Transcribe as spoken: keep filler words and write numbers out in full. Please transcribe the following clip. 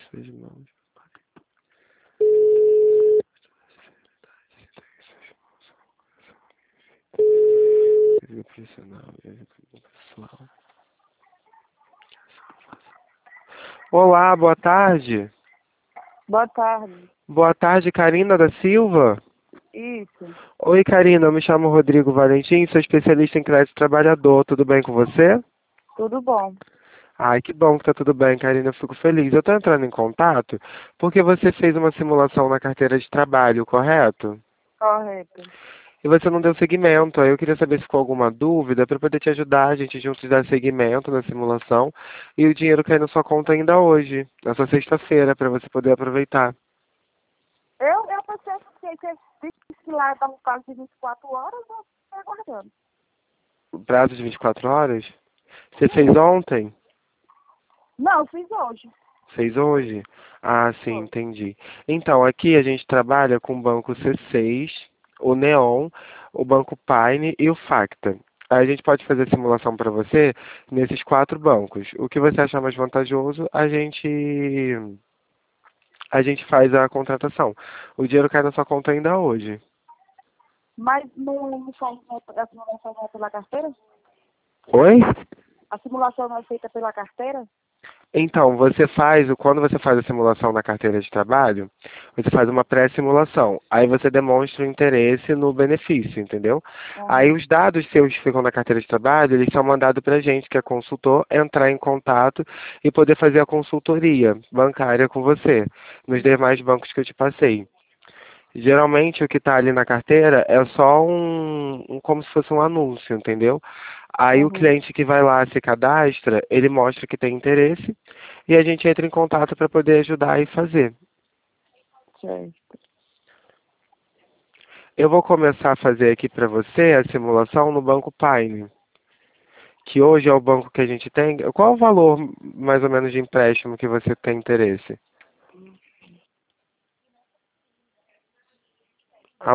suas mãos. Profissional, pessoal. Olá, boa tarde. Boa tarde. Boa tarde, Karina da Silva. Isso. Oi, Karina, eu me chamo Rodrigo Valentim, sou especialista em crédito trabalhador. Tudo bem com você? Tudo bom. Ai, que bom que tá tudo bem, Karina, eu fico feliz. Eu tô entrando em contato porque você fez uma simulação na carteira de trabalho, correto? Correto. E você não deu seguimento. Aí eu queria saber se ficou alguma dúvida para poder te ajudar, a gente juntos dar seguimento na simulação e o dinheiro cair na sua conta ainda hoje, nessa sexta-feira, para você poder aproveitar. Eu, eu pensei que você disse que lá estava um prazo de vinte e quatro horas, eu fiquei aguardando. O prazo de vinte e quatro horas? Você fez ontem? Não, eu fiz hoje. Fez hoje? Ah, sim, Foi. entendi. Então, aqui a gente trabalha com o banco C seis, o Neon, o banco Pine e o Facta. Aí a gente pode fazer a simulação para você nesses quatro bancos. O que você achar mais vantajoso, a gente a gente faz a contratação. O dinheiro cai na sua conta ainda hoje. Mas não, não faz, a simulação não é pela carteira? Oi? A simulação não é feita pela carteira? Então, você faz, o- quando você faz a simulação na carteira de trabalho, você faz uma pré-simulação. Aí você demonstra o interesse no benefício, entendeu? Aí Uhum. os dados seus que ficam na carteira de trabalho, eles são mandados para a gente, que é consultor, entrar em contato e poder fazer a consultoria bancária com você, nos demais bancos que eu te passei. Geralmente o que está ali na carteira é só um, um- como se fosse um anúncio, entendeu? Aí o Uhum. cliente que vai lá se cadastra, ele mostra que tem interesse e a gente entra em contato para poder ajudar e fazer. Certo. Eu vou começar a fazer aqui para você a simulação no Banco Pine, que hoje é o banco que a gente tem. Qual o valor mais ou menos de empréstimo que você tem interesse?